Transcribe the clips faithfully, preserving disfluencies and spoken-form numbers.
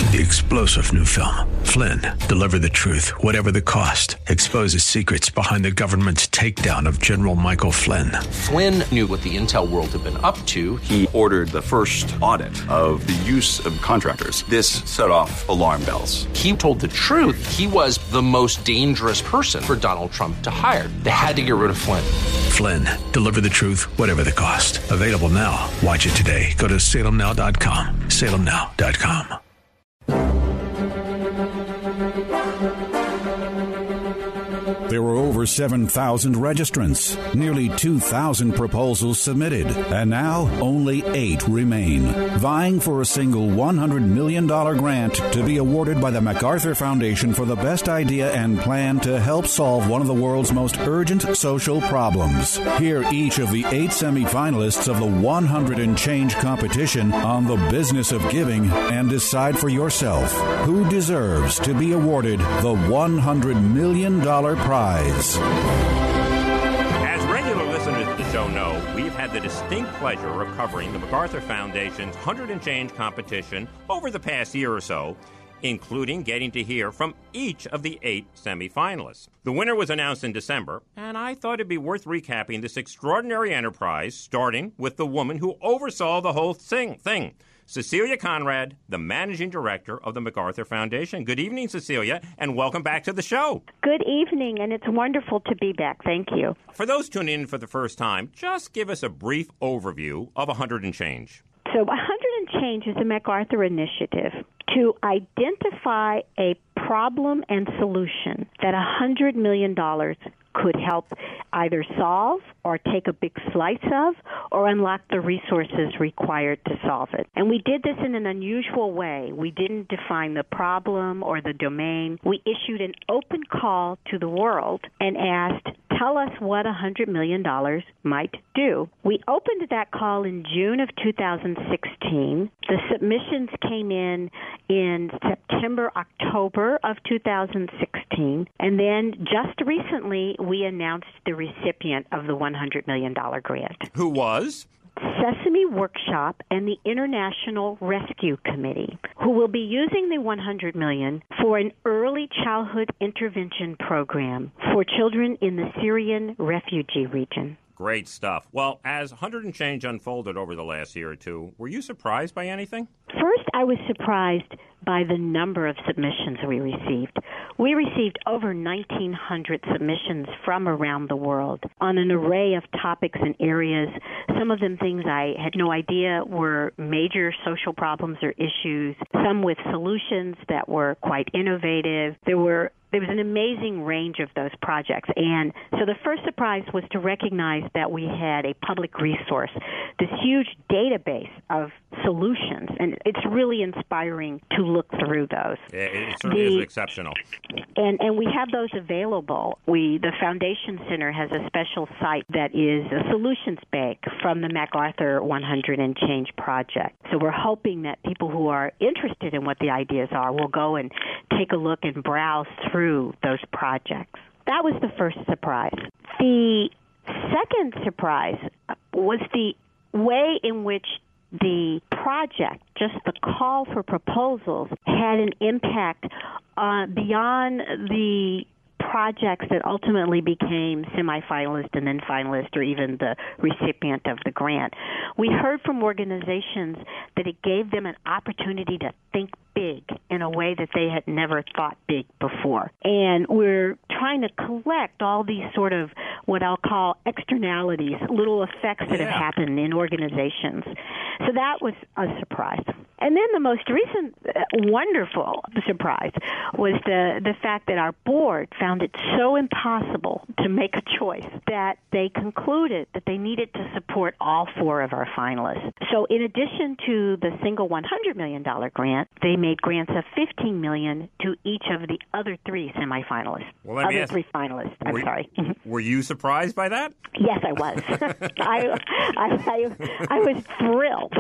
The explosive new film, Flynn, deliver the truth, whatever the cost, exposes secrets behind the government's takedown of General Michael Flynn. Flynn knew what the intel world had been up to. He ordered the first audit of the use of contractors. This set off alarm bells. He told the truth. He was the most dangerous person for Donald Trump to hire. They had to get rid of Flynn. Flynn, deliver the truth, whatever the cost. Available now. Watch it today. Go to salem now dot com. salem now dot com. There were over seven thousand registrants, nearly two thousand proposals submitted, and now only eight remain, vying for a single one hundred million dollars grant to be awarded by the MacArthur Foundation for the best idea and plan to help solve one of the world's most urgent social problems. Hear each of the eight semifinalists of the one hundred and change competition on the business of giving and decide for yourself who deserves to be awarded the one hundred million dollars prize. As regular listeners to the show know, we've had the distinct pleasure of covering the MacArthur Foundation's one hundred and change competition over the past year or so, including getting to hear from each of the eight semifinalists. The winner was announced in December, and I thought it'd be worth recapping this extraordinary enterprise, starting with the woman who oversaw the whole thing. thing. Cecilia Conrad, the managing director of the MacArthur Foundation. Good evening, Cecilia, and welcome back to the show. Good evening, and it's wonderful to be back. Thank you. For those tuning in for the first time, just give us a brief overview of one hundred and change. So one hundred and change is a MacArthur initiative to identify a problem and solution that one hundred million dollars could help either solve or take a big slice of or unlock the resources required to solve it. And we did this in an unusual way. We didn't define the problem or the domain. We issued an open call to the world and asked, tell us what one hundred million dollars might do. We opened that call in June of two thousand sixteen. The submissions came in in September, October of two thousand sixteen. And then just recently, we announced the recipient of the one hundred million dollars grant. Who was? Sesame Workshop and the International Rescue Committee, who will be using the one hundred million dollars for an early childhood intervention program for children in the Syrian refugee region. Great stuff. Well, as one hundred and change unfolded over the last year or two, were you surprised by anything? First, I was surprised by the number of submissions we received. We received over nineteen hundred submissions from around the world on an array of topics and areas, some of them things I had no idea were major social problems or issues, some with solutions that were quite innovative. There were There was an amazing range of those projects. And so the first surprise was to recognize that we had a public resource, this huge database of solutions. And it's really inspiring to look through those. Yeah, it certainly the, is exceptional. And and we have those available. We the Foundation Center has a special site that is a solutions bank from the MacArthur one hundred and change project. So we're hoping that people who are interested in what the ideas are will go and take a look and browse through those projects. That was the first surprise. The second surprise was the way in which the project, just the call for proposals, had an impact uh, beyond the projects that ultimately became semifinalist and then finalist or even the recipient of the grant. We heard from organizations that it gave them an opportunity to think big in a way that they had never thought big before. And we're trying to collect all these sort of what I'll call externalities, little effects that yeah. have happened in organizations. So that was a surprise. And then the most recent uh, wonderful surprise was the, the fact that our board found it so impossible to make a choice that they concluded that they needed to support all four of our finalists. So in addition to the single one hundred million dollars grant, they made grants of fifteen million dollars to each of the other three semifinalists. Well, let me other ask, three finalists, I'm were, sorry. Were you surprised by that? Yes, I was. I, I, I, I was thrilled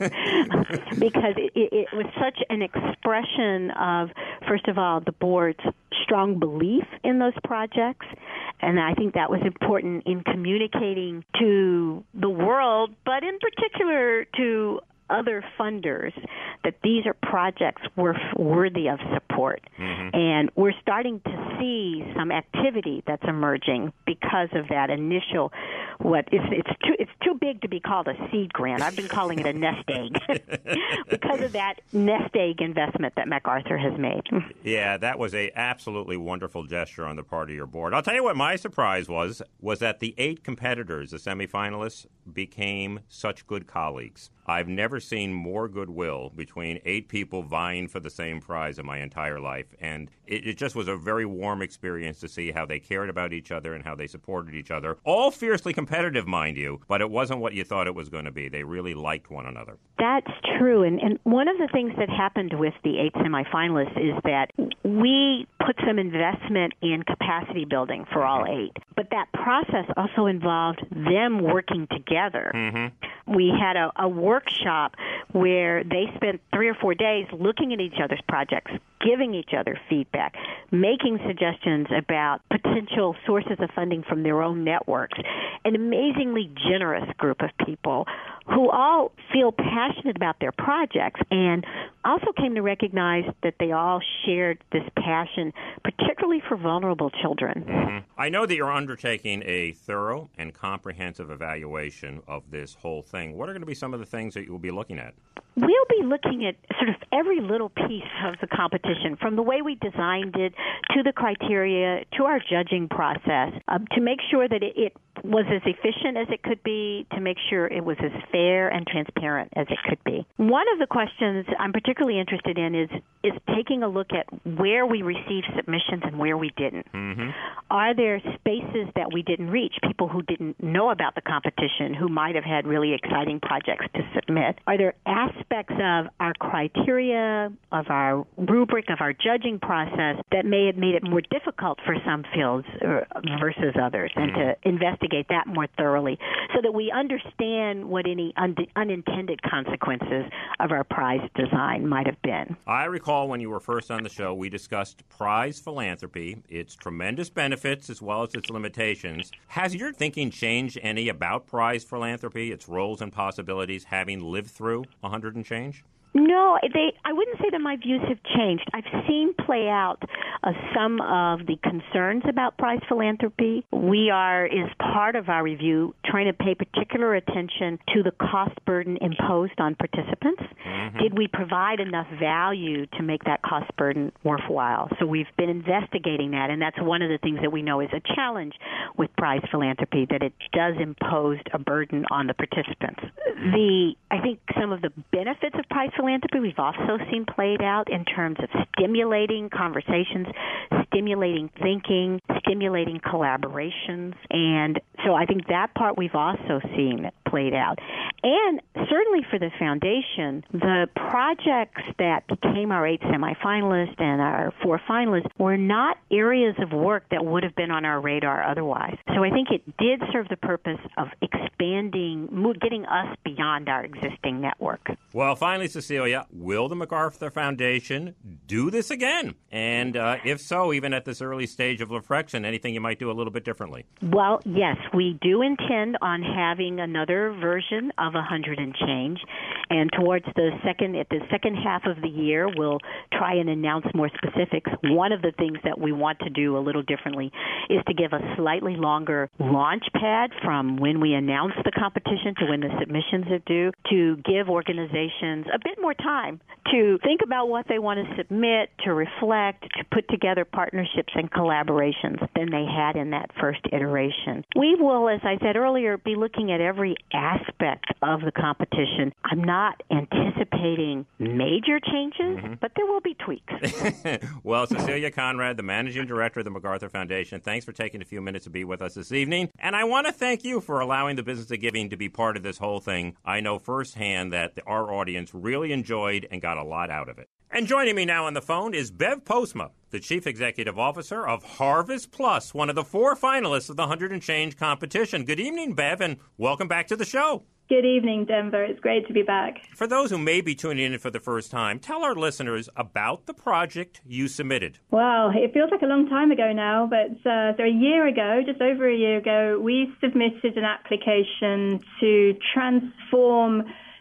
because it, it was such an expression of, first of all, the board's strong belief in those projects, and I think that was important in communicating to the world, but in particular to other funders that these are projects worth, worthy of support. Mm-hmm. And we're starting to see some activity that's emerging because of that initial, what is it's too it's too big to be called a seed grant. I've been calling it a nest egg because of that nest egg investment that MacArthur has made. Yeah, that was a absolutely wonderful gesture on the part of your board. I'll tell you what my surprise was, was that the eight competitors, the semifinalists, became such good colleagues. I've never seen more goodwill between eight people vying for the same prize in my entire life. And it, it just was a very warm experience to see how they cared about each other and how they supported each other. All fiercely competitive, mind you, but it wasn't what you thought it was going to be. They really liked one another. That's true. And, and one of the things that happened with the eight semifinalists is that we put some investment in capacity building for all eight. But that process also involved them working together. Mm-hmm. We had a, a workshop where they spent three or four days looking at each other's projects, giving each other feedback, making suggestions about potential sources of funding from their own networks. An amazingly generous group of people who all feel passionate about their projects and also came to recognize that they all shared this passion, particularly for vulnerable children. Mm-hmm. I know that you're undertaking a thorough and comprehensive evaluation of this whole thing. What are going to be some of the things that you'll be looking at? We'll be looking at sort of every little piece of the competition, from the way we designed it to the criteria to our judging process, um, to make sure that it, it was as efficient as it could be, to make sure it was as fair and transparent as it could be. One of the questions I'm particularly interested in is is taking a look at where we received submissions and where we didn't. Mm-hmm. Are there spaces that we didn't reach, people who didn't know about the competition, who might have had really exciting projects to submit? Are there aspects of our criteria, of our rubric, of our judging process that may have made it more difficult for some fields versus others, and to investigate that more thoroughly so that we understand what any un- unintended consequences of our prize design might have been. I recall when you were first on the show, we discussed prize philanthropy, its tremendous benefits as well as its limitations. Has your thinking changed any about prize philanthropy, its roles and possibilities, having lived through a hundred and change? No, they. I wouldn't say that my views have changed. I've seen play out uh, some of the concerns about prize philanthropy. We are, as part of our review, trying to pay particular attention to the cost burden imposed on participants. Mm-hmm. Did we provide enough value to make that cost burden worthwhile? So we've been investigating that, and that's one of the things that we know is a challenge with prize philanthropy, that it does impose a burden on the participants. The I think some of the benefits of prize philanthropy we've also seen played out in terms of stimulating conversations, stimulating thinking, stimulating collaborations. And so I think that part we've also seen played out. And certainly for the foundation, the projects that became our eight semifinalists and our four finalists were not areas of work that would have been on our radar otherwise. So I think it did serve the purpose of expanding, getting us beyond our existing network. Well, finally, Cecilia, will the MacArthur Foundation do this again? And uh, if so, even at this early stage of LaFrection, anything you might do a little bit differently? Well, yes, we do intend on having another version of a hundred and change. And towards the second, at the second half of the year, we'll try and announce more specifics. One of the things that we want to do a little differently is to give a slightly longer launch pad from when we announce the competition to when the submissions are due, to give organizations a bit more time to think about what they want to submit, to reflect, to put together partnerships and collaborations than they had in that first iteration. We will, as I said earlier, be looking at every aspect of the competition. I'm not anticipating major changes, mm-hmm. but there will be tweaks. Well, Cecilia Conrad, the Managing Director of the MacArthur Foundation, thanks for taking a few minutes to be with us this evening. And I want to thank you for allowing the Business of Giving to be part of this whole thing. I know firsthand that our audience really enjoyed and got a lot out of it. And joining me now on the phone is Bev Postma, the Chief Executive Officer of Harvest Plus, one of the four finalists of the Hundred and Change competition. Good evening, Bev, and welcome back to the show. Good evening, Denver. It's great to be back. For those who may be tuning in for the first time, tell our listeners about the project you submitted. Wow, it feels like a long time ago now, but uh, so a year ago, just over a year ago, we submitted an application to transform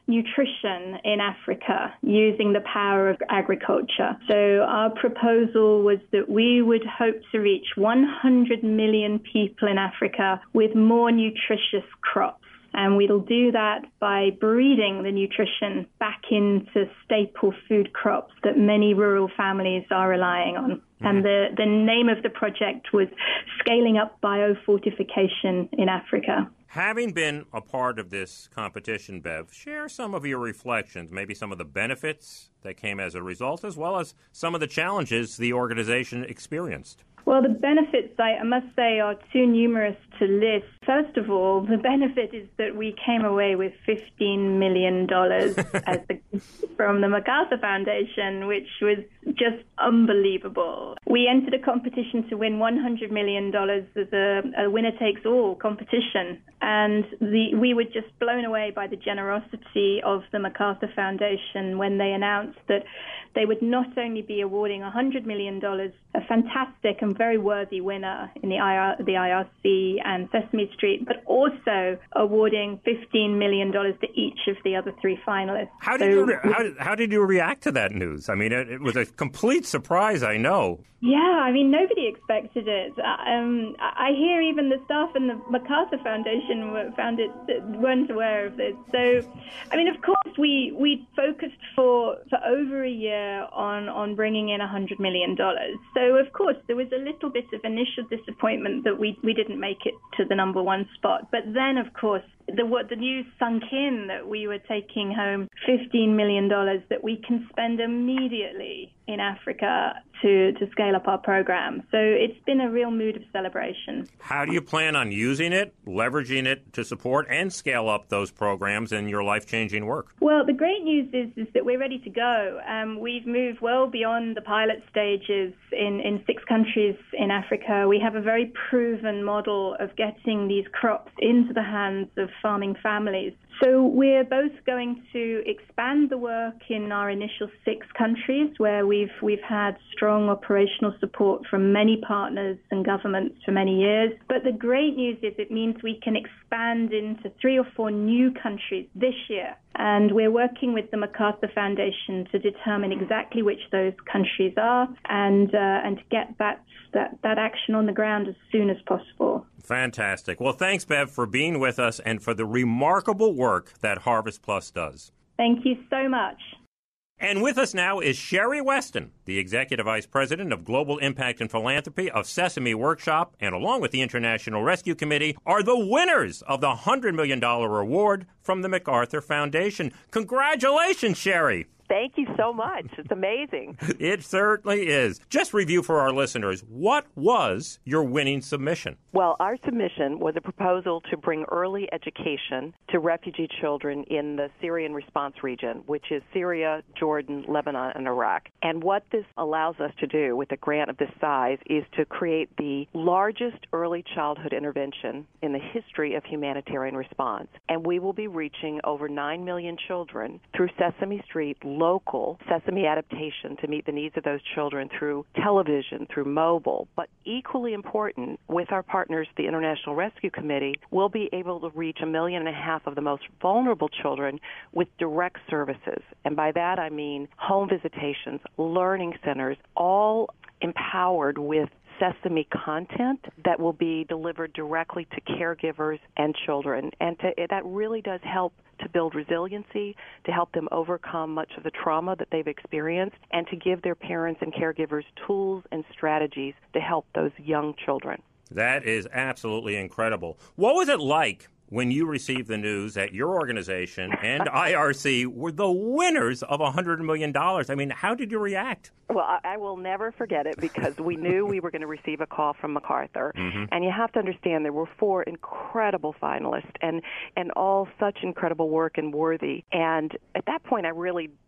nutrition in Africa using the power of agriculture. So our proposal was that we would hope to reach one hundred million people in Africa with more nutritious crops. And we'll do that by breeding the nutrition back into staple food crops that many rural families are relying on. Mm-hmm. And the, the name of the project was Scaling Up Biofortification in Africa. Having been a part of this competition, Bev, share some of your reflections, maybe some of the benefits that came as a result, as well as some of the challenges the organization experienced. Well, the benefits, I must say, are too numerous to list. First of all, the benefit is that we came away with fifteen million dollars as the, from the MacArthur Foundation, which was just unbelievable. We entered a competition to win one hundred million dollars as a, a winner-takes-all competition, and the, we were just blown away by the generosity of the MacArthur Foundation when they announced that they would not only be awarding one hundred million dollars, a fantastic and very worthy winner in the I R, the I R C and Sesame Street, but also awarding fifteen million dollars to each of the other three finalists. How did, so, you, how, did, how did you react to that news? I mean, it, it was a complete surprise, I know. Yeah, I mean, nobody expected it. Um, I hear even the staff in the MacArthur Foundation were, found it, weren't aware of this. So, I mean, of course, we, we focused for, for over a year on, on bringing in one hundred million dollars. So, of course, there was a little bit of initial disappointment that we, we didn't make it to the number one spot. But then, of course, the what the news sunk in that we were taking home fifteen million dollars that we can spend immediately in Africa to, to scale up our program. So it's been a real mood of celebration. How do you plan on using it, leveraging it to support and scale up those programs in your life-changing work? Well, the great news is, is that we're ready to go. Um, we've moved well beyond the pilot stages in, in six countries in Africa. We have a very proven model of getting these crops into the hands of farming families. So we're both going to expand the work in our initial six countries where we've we've had strong operational support from many partners and governments for many years. But the great news is it means we can expand into three or four new countries this year. And we're working with the MacArthur Foundation to determine exactly which those countries are and uh, and to get that, that, that action on the ground as soon as possible. Fantastic. Well, thanks, Bev, for being with us and for the remarkable work that Harvest Plus does. Thank you so much. And with us now is Sherry Weston, the Executive Vice President of Global Impact and Philanthropy of Sesame Workshop, and along with the International Rescue Committee, are the winners of the one hundred million dollars award from the MacArthur Foundation. Congratulations, Sherry. Thank you so much. It's amazing. It certainly is. Just review for our listeners, what was your winning submission? Well, our submission was a proposal to bring early education to refugee children in the Syrian response region, which is Syria, Jordan, Lebanon, and Iraq. And what this allows us to do with a grant of this size is to create the largest early childhood intervention in the history of humanitarian response. And we will be reaching over nine million children through Sesame Street local Sesame adaptation to meet the needs of those children through television, through mobile. But equally important, with our partners, the International Rescue Committee, we'll be able to reach a million and a half of the most vulnerable children with direct services. And by that I mean home visitations, learning centers, all empowered with Sesame content that will be delivered directly to caregivers and children. And to, that really does help to build resiliency, to help them overcome much of the trauma that they've experienced, and to give their parents and caregivers tools and strategies to help those young children. That is absolutely incredible. What was it like when you received the news that your organization and I R C were the winners of one hundred million dollars? I mean, how did you react? Well, I, I will never forget it because we knew we were going to receive a call from MacArthur. Mm-hmm. And you have to understand there were four incredible finalists and, and all such incredible work and worthy. And at that point, I really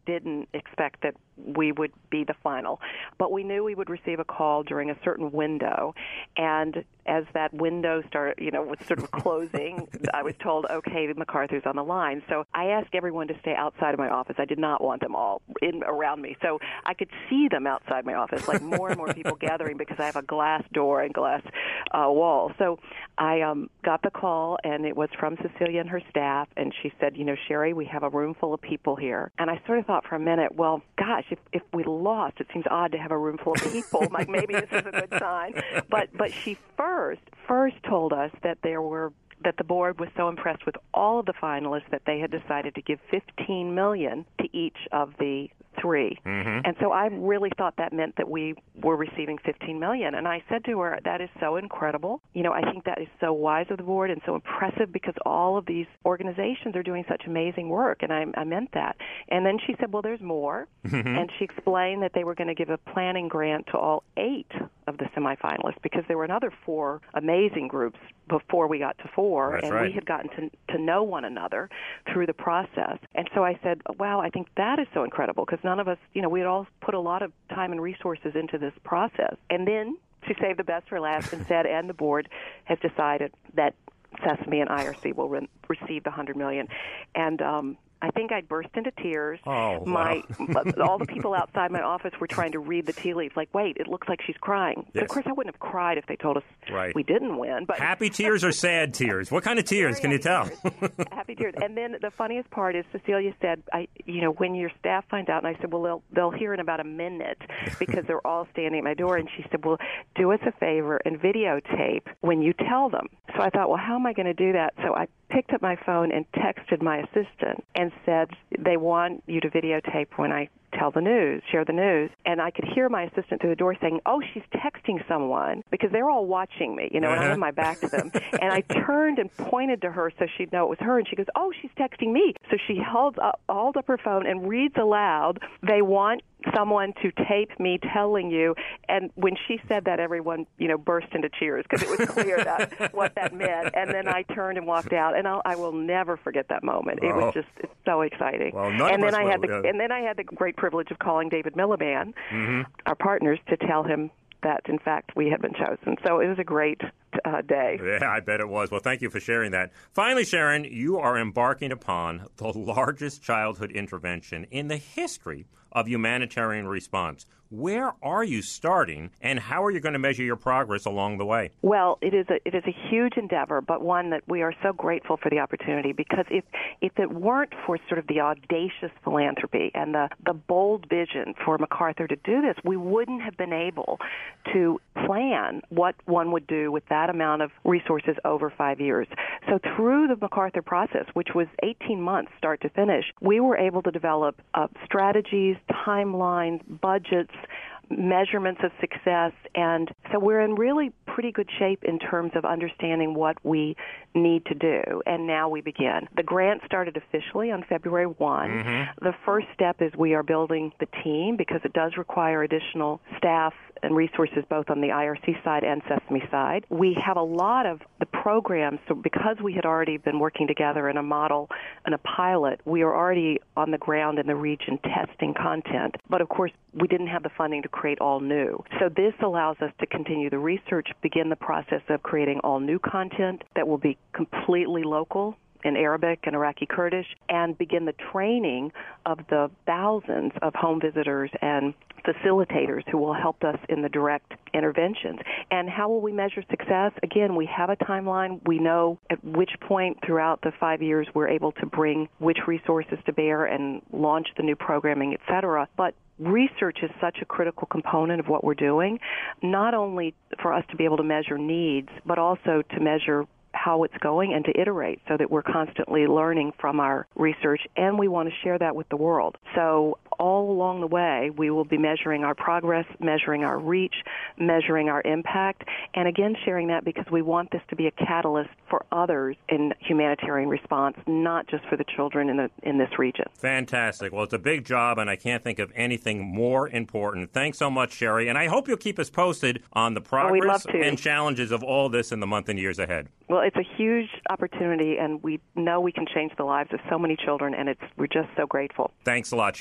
didn't expect that we would be the final. But we knew we would receive a call during a certain window, and as that window started, you know, was sort of closing, I was told, okay, MacArthur's on the line. So I asked everyone to stay outside of my office. I did not want them all in around me. So I could see them outside my office, like more and more people gathering because I have a glass door and glass uh, wall. So I um, got the call, and it was from Cecilia and her staff, and she said, you know, Sherry, we have a room full of people here. And I sort of thought for a minute, well, gosh, if, if we lost, it seems odd to have a room full of people. Like, maybe this is a good sign. But but she first first told us that there were that the board was so impressed with all of the finalists that they had decided to give fifteen million dollars to each of the three. Mm-hmm. And so I really thought that meant that we were receiving fifteen million dollars. And I said to her, that is so incredible. You know, I think that is so wise of the board and so impressive because all of these organizations are doing such amazing work. And I, I meant that. And then she said, well, there's more. Mm-hmm. And she explained that they were going to give a planning grant to all eight of the semifinalists because there were another four amazing groups before we got to four. That's and right. we had gotten to, to know one another through the process. And so I said, wow, I think that is so incredible because none of us, you know, we had all put a lot of time and resources into this process. And then she saved the best for last and said, and the board has decided that Sesame and I R C will re- receive the one hundred million dollars. And um, I think I burst into tears. Oh, my wow. All the people outside my office were trying to read the tea leaves, like, wait, it looks like she's crying. Yes. Of course, I wouldn't have cried if they told us right. we didn't win. But happy tears or sad tears? What kind of tears? Can you tell? Tears. Happy tears. And then the funniest part is Cecilia said, I, you know, when your staff finds out, and I said, well, they'll, they'll hear in about a minute because they're all standing at my door. And she said, well, do us a favor and videotape when you tell them. So I thought, well, how am I going to do that? So I picked up my phone and texted my assistant and said, they want you to videotape when I tell the news, share the news. And I could hear my assistant through the door saying, oh, she's texting someone because they're all watching me, you know, and I have my back to them. And I turned and pointed to her so she'd know it was her. And she goes, oh, she's texting me. So she held up, held up her phone and reads aloud, they want someone to tape me telling you. And when she said that, everyone, you know, burst into cheers because it was clear that what that meant. And then I turned and walked out, and I'll, I will never forget that moment. It oh. was just it's so exciting. Well, none and of then us I had will, the yeah. and then I had the great privilege of calling David Miliband, mm-hmm. our partners, to tell him that, in fact, we had been chosen. So it was a great uh, day. Yeah, I bet it was. Well, thank you for sharing that. Finally, Sharon, you are embarking upon the largest childhood intervention in the history of humanitarian response. Where are you starting, and how are you going to measure your progress along the way? Well, it is a it is a huge endeavor, but one that we are so grateful for the opportunity, because if if it weren't for sort of the audacious philanthropy and the, the bold vision for MacArthur to do this, we wouldn't have been able to plan what one would do with that amount of resources over five years. So through the MacArthur process, which was eighteen months start to finish, we were able to develop uh, strategies, timelines, budgets, measurements of success, and so we're in really pretty good shape in terms of understanding what we need to do, and now we begin. The grant started officially on February first. Mm-hmm. The first step is we are building the team because it does require additional staff and resources both on the I R C side and Sesame side. We have a lot of the programs, so because we had already been working together in a model and a pilot, we are already on the ground in the region testing content. But of course, we didn't have the funding to create all new. So this allows us to continue the research, begin the process of creating all new content that will be completely local in Arabic and Iraqi Kurdish, and begin the training of the thousands of home visitors and facilitators who will help us in the direct interventions. And how will we measure success? Again, we have a timeline. We know at which point throughout the five years we're able to bring which resources to bear and launch the new programming, et cetera. But research is such a critical component of what we're doing, not only for us to be able to measure needs, but also to measure how it's going and to iterate so that we're constantly learning from our research, and we want to share that with the world. So all along the way, we will be measuring our progress, measuring our reach, measuring our impact, and again sharing that because we want this to be a catalyst for others in humanitarian response, not just for the children in, the, in this region. Fantastic. Well, it's a big job, and I can't think of anything more important. Thanks so much, Sherry, and I hope you'll keep us posted on the progress oh, and challenges of all this in the month and years ahead. Well, it's a huge opportunity, and we know we can change the lives of so many children, and it's we're just so grateful. Thanks a lot, Sherry.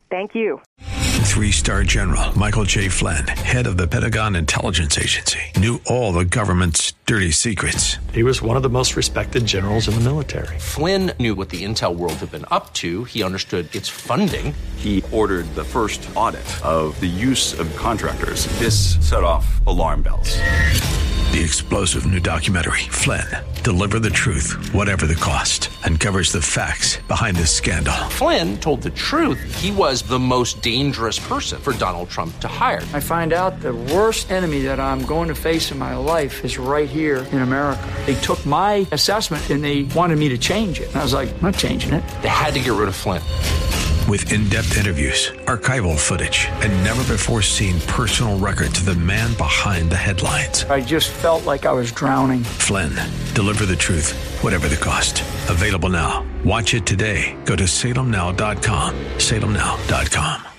Thank you. Three-star General Michael J. Flynn, head of the Pentagon Intelligence Agency, knew all the government's dirty secrets. He was one of the most respected generals in the military. Flynn knew what the intel world had been up to. He understood its funding. He ordered the first audit of the use of contractors. This set off alarm bells. The explosive new documentary, Flynn, Deliver the Truth, Whatever the Cost, uncovers the facts behind this scandal. Flynn told the truth. He was the most dangerous person for Donald Trump to hire. I find out the worst enemy that I'm going to face in my life is right here in America. They took my assessment and they wanted me to change it. And I was like, I'm not changing it. They had to get rid of Flynn. With in-depth interviews, archival footage, and never-before-seen personal records of the man behind the headlines. I just felt like I was drowning. Flynn, Deliver the Truth, Whatever the Cost. Available now. Watch it today. Go to salem now dot com. salem now dot com.